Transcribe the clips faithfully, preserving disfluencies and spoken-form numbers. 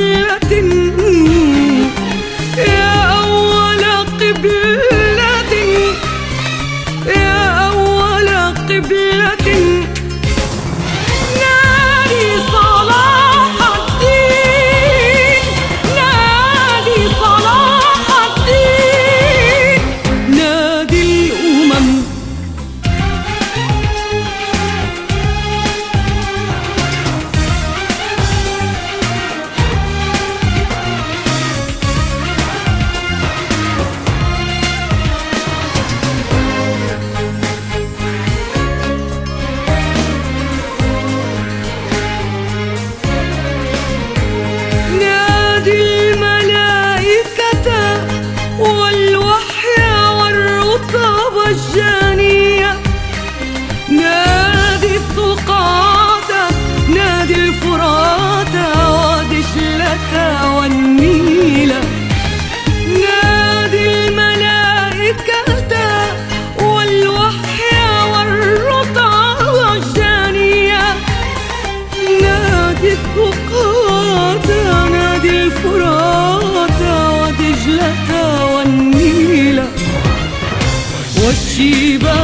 قبلة، يا أول قبلة، يا أول قبلة، نادي صلاح الدين، نادي صلاح الدين، نادي الأمم. الجانية، نادي الثقات، نادي الفرات ودجلة والنيل، نادي الملائكة والوحي والرطب والجانية، نادي الثقات، نادي الفرات ودجلة والنيل، والشيبة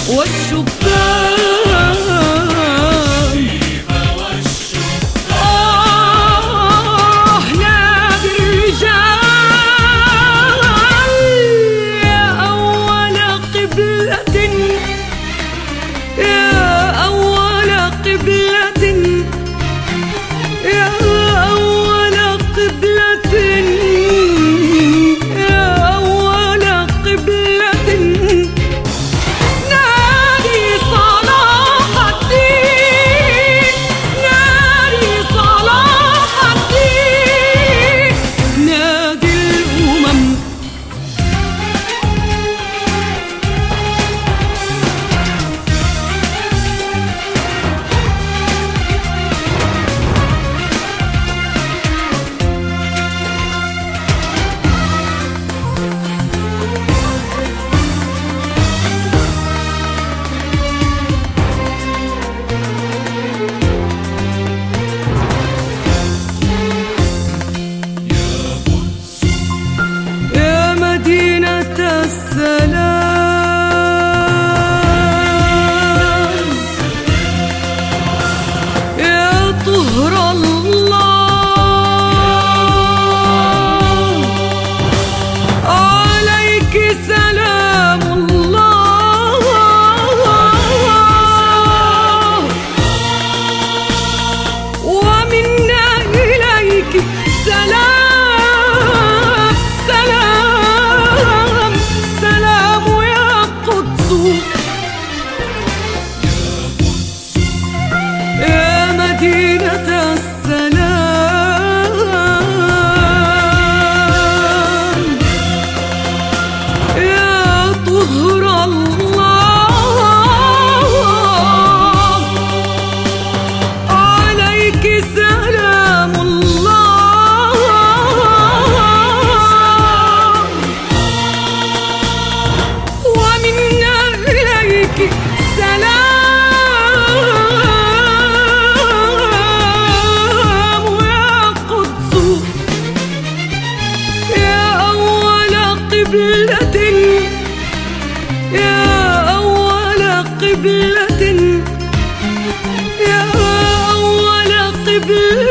والشبان، آه نادي الرجال، يا أول قبلة، يا أول قبلة، يا أول قبلة، يا أول قبلة، السلام، يا طهر الله، عليك سلام الله، ومنا إليك سلام. يا أول قبلة، يا أول قبلة.